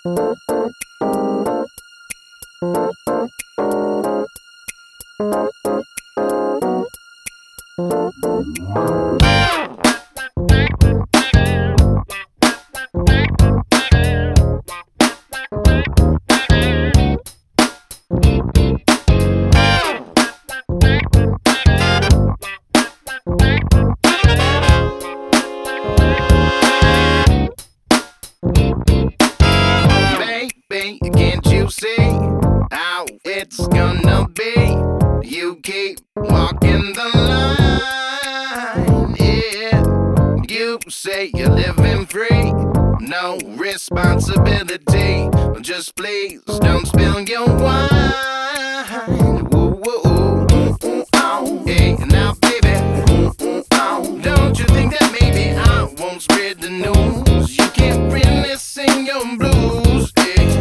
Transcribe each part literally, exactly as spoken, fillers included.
Baby, can't you see how it's gonna be? You keep walking the line, yeah. You say you're living free, no responsibility. Just please don't spill your wine. Woo, woo, woo. Oh, hey, now baby, don't you think that maybe I won't spread the news? You can't really sing your blues.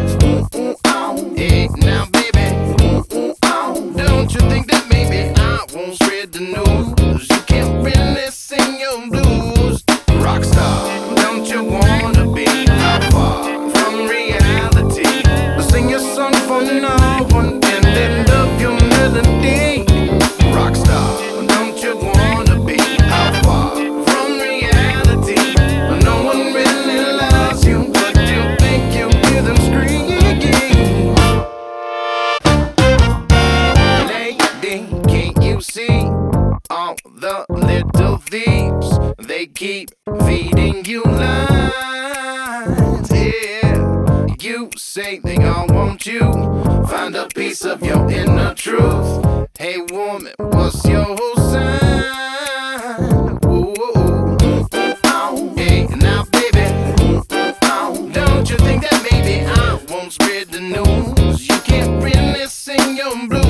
Hey, now baby, don't you think that maybe I won't spread the news? You can't really sing your blues. Rockstar, don't you wanna be how far from reality? Sing your song for no one and then love your melody. Rockstar, don't you wanna be how far from reality? No one really loves you, but you think you hear them screaming. Can't you see all the little thieves? They keep feeding you lies. Yeah, you say they all want you. Find a piece of your inner truth. Hey woman, what's your whole sign? Ooh, ooh, ooh. Hey, now baby, don't you think that maybe I won't spread the news? You can't really sing your blues.